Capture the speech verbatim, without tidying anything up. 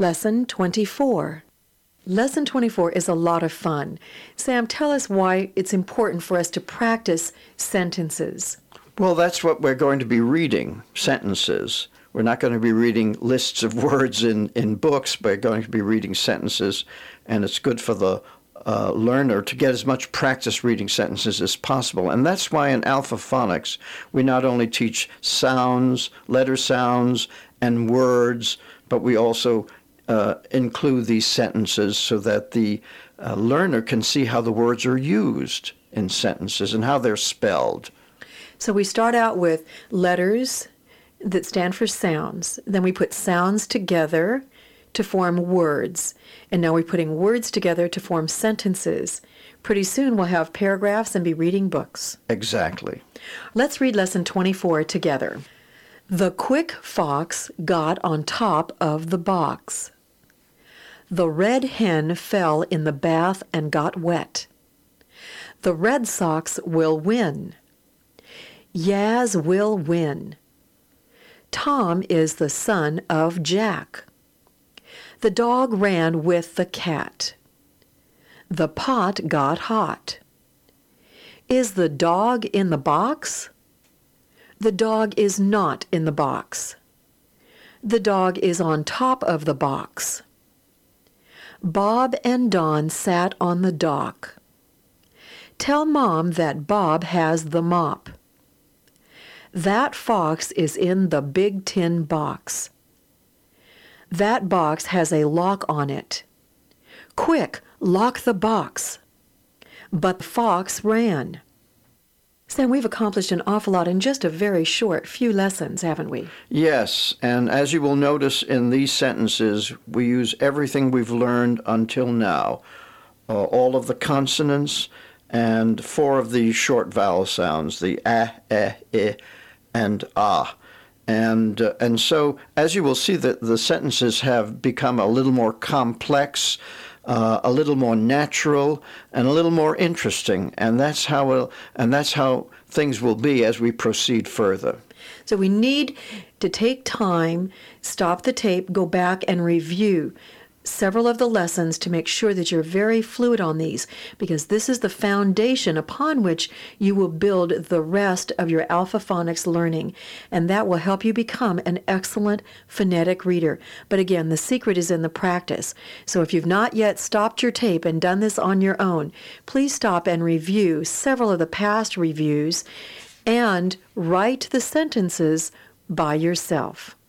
Lesson twenty-four. Lesson twenty-four is a lot of fun. Sam, tell us why it's important for us to practice sentences. Well, that's what we're going to be reading, sentences. We're not going to be reading lists of words in, in books. We're going to be reading sentences, and it's good for the uh, learner to get as much practice reading sentences as possible. And that's why in Alpha Phonics, we not only teach sounds, letter sounds, and words, but we also uh, include these sentences so that the uh, learner can see how the words are used in sentences and how they're spelled. So we start out with letters that stand for sounds. Then we put sounds together to form words. And now we're putting words together to form sentences. Pretty soon we'll have paragraphs and be reading books. Exactly. Let's read lesson twenty-four together. The quick fox got on top of the box. The red hen fell in the bath and got wet. The Red Sox will win. Yaz will win. Tom is the son of Jack. The dog ran with the cat. The pot got hot. Is the dog in the box? The dog is not in the box. The dog is on top of the box. Bob and Don sat on the dock. Tell Mom that Bob has the mop. That fox is in the big tin box. That box has a lock on it. Quick, lock the box. But the fox ran. Sam, we've accomplished an awful lot in just a very short few lessons, haven't we? Yes, and as you will notice in these sentences, we use everything we've learned until now. Uh, all of the consonants and four of the short vowel sounds, the ah, eh, I, and ah. And uh, and so, as you will see, that the sentences have become a little more complex, uh, a little more natural, and a little more interesting. And that's how we'll, and that's how things will be as we proceed further. So we need to take time, stop the tape, go back and review several of the lessons to make sure that you're very fluid on these, because this is the foundation upon which you will build the rest of your Alpha Phonics learning, and that will help you become an excellent phonetic reader. But again, the secret is in the practice. So if you've not yet stopped your tape and done this on your own, please stop and review several of the past reviews and write the sentences by yourself.